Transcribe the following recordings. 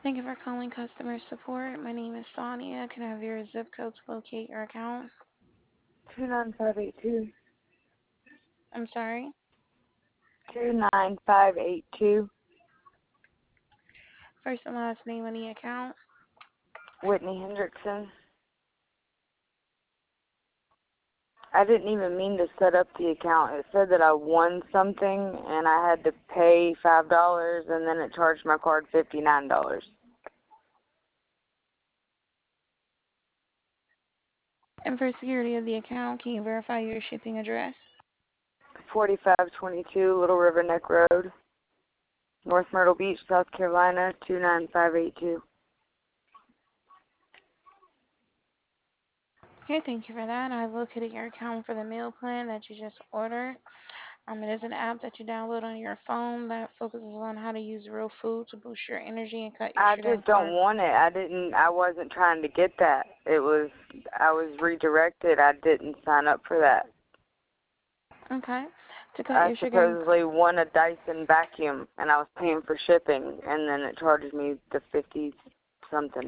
Thank you for calling customer support. My name is Sonia. Can I have your zip code to locate your account? 29582. I'm sorry. 29582. First and last name on the account. Whitney Hendrickson. I didn't even mean to set up the account. It said that I won something and I had to pay $5 and then it charged my card $59. And for security of the account, can you verify your shipping address? 4522 Little River Neck Road, North Myrtle Beach, South Carolina, 29582. Okay, thank you for that. I located your account for the meal plan that you just ordered. It is an app that you download on your phone that focuses on how to use real food to boost your energy and cut your I sugar and just don't carbs. want it. I wasn't trying to get that. I was redirected. I didn't sign up for that. Okay, to cut I your sugar and supposedly won a Dyson vacuum, and I was paying for shipping, and then it charged me the 50 something.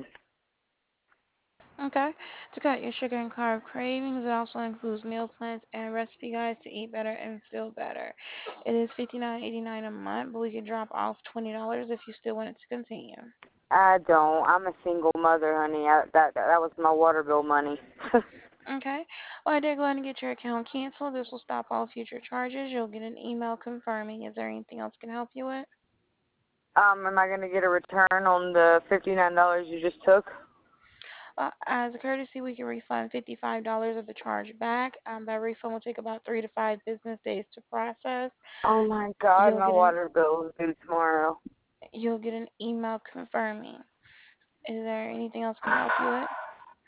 Okay. To cut your sugar and carb cravings, it also includes meal plans and recipe guides to eat better and feel better. It is $59.89 a month, but we can drop off $20 if you still want it to continue. I don't. I'm a single mother, honey. That was my water bill money. Okay. Well, I did go ahead and get your account canceled. This will stop all future charges. You'll get an email confirming. Is there anything else I can help you with? Am I gonna get a return on the $59 you just took? As a courtesy, we can refund $55 of the charge back. That refund will take about 3 to 5 business days to process. Oh my God, You'll my get an water bill is due tomorrow. you'll get an email confirming. Is there anything else I can help you with?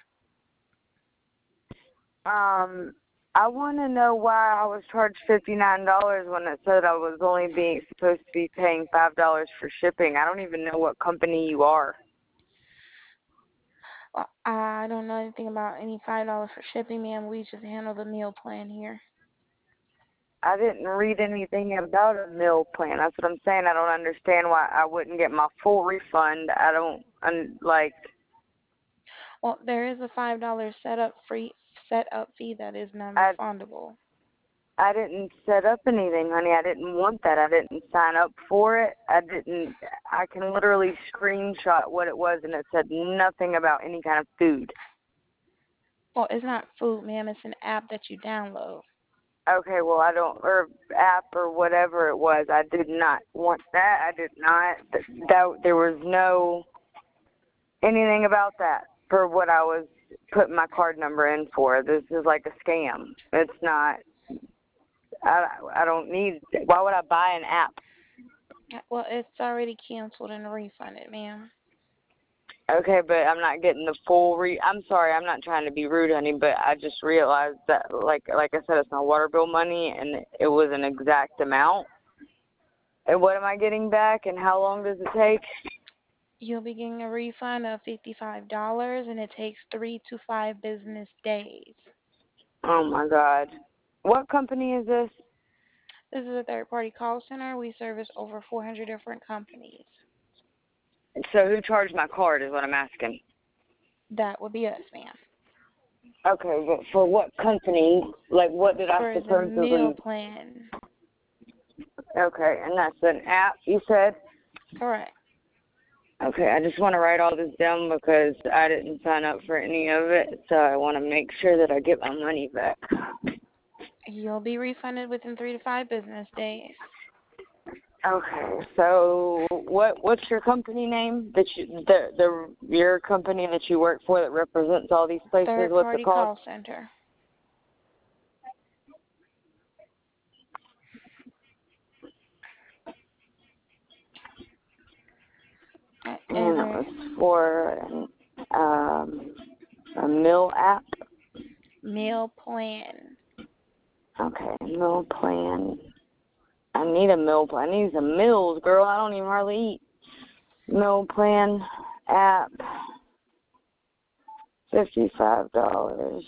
I want to know why I was charged $59 when it said I was only being supposed to be paying $5 for shipping. I don't even know what company you are. Well, I don't know anything about any $5 for shipping, ma'am. We just handle the meal plan here. I didn't read anything about a meal plan. That's what I'm saying. I don't understand why I wouldn't get my full refund. I don't like. Well, there is a $5 setup fee that is I non-refundable. I didn't set up anything, honey. I didn't want that. I didn't sign up for it. I didn't. I can literally screenshot what it was, and it said nothing about any kind of food. Well, it's not food, ma'am. It's an app that you download. Okay, well, I don't, or app or whatever it was. I did not want that. I did not. There was no anything about that for what I was putting my card number in for. This is like a scam. It's not. I don't need. Why would I buy an app? Well, it's already canceled and refunded, ma'am. Okay, but I'm not getting the full I'm sorry, I'm not trying to be rude, honey, but I just realized that, like I said, it's my water bill money, and it was an exact amount. And what am I getting back, and how long does it take? You'll be getting a refund of $55, and it takes 3 to 5 business days. Oh, my God. What company is this? This is a third-party call center. We service over 400 different companies. So who charged my card is what I'm asking. That would be us, ma'am. Okay, but for what company? Like, what did I For the meal supposedly... plan. Okay, and that's an app, you said? Correct. Okay, I just want to write all this down because I didn't sign up for any of it, so I want to make sure that I get my money back. You'll be refunded within 3 to 5 business days. Okay, so what's your company name that your company that you work for that represents all these places? What's it Third-party called? call center. Is And it there was for um, a meal app. meal plan? Okay, meal plan. I need a meal plan. I need some meals, girl. I don't even hardly eat. Meal plan app. $55.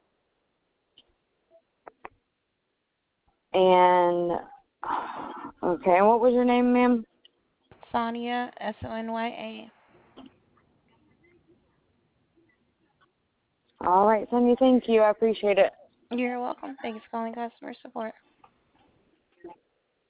And okay, and what was your name, ma'am? Sonya, Sonya. All right, Sonia, thank you. I appreciate it. You're welcome. Thanks for calling customer support.